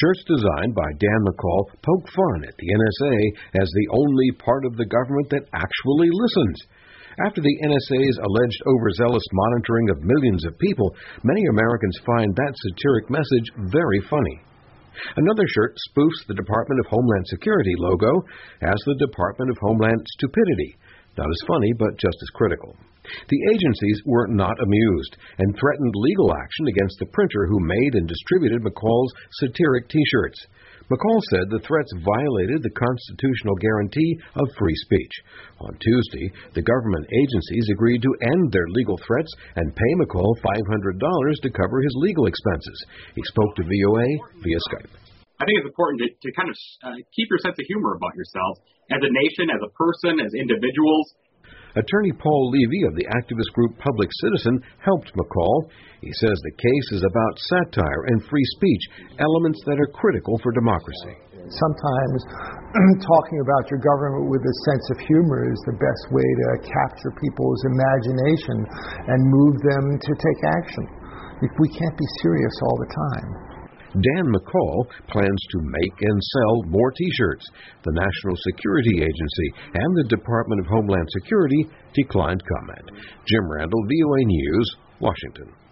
Shirts designed by Dan McCall poke fun at the NSA as the only part of the government that actually listens. After the NSA's alleged overzealous monitoring of millions of people, many Americans find that satiric message very funny. Another shirt spoofs the Department of Homeland Security logo as the Department of Homeland Stupidity. Not as funny, but just as critical. The agencies were not amused and threatened legal action against the printer who made and distributed McCall's satiric T-shirts. McCall said the threats violated the constitutional guarantee of free speech. On Tuesday, the government agencies agreed to end their legal threats and pay McCall $500 to cover his legal expenses. He spoke to VOA via Skype. I think it's important to kind of keep your sense of humor about yourselves as a nation, as a person, as individuals. Attorney Paul Levy of the activist group Public Citizen helped McCall. He says the case is about satire and free speech, elements that are critical for democracy. Sometimes talking about your government with a sense of humor is the best way to capture people's imagination and move them to take action. We can't be serious all the time. Dan McCall plans to make and sell more T-shirts. The National Security Agency and the Department of Homeland Security declined comment. Jim Randall, VOA News, Washington.